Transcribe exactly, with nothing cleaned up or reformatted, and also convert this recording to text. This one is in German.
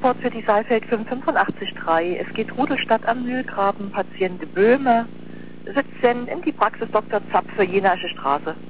Transport für die Saalfeld fünf fünfundachtzig drei. Es geht Rudelstadt am Mühlgraben, Patient Böhme, siebzehn in die Praxis Doktor Zapfe, Jenasche Straße.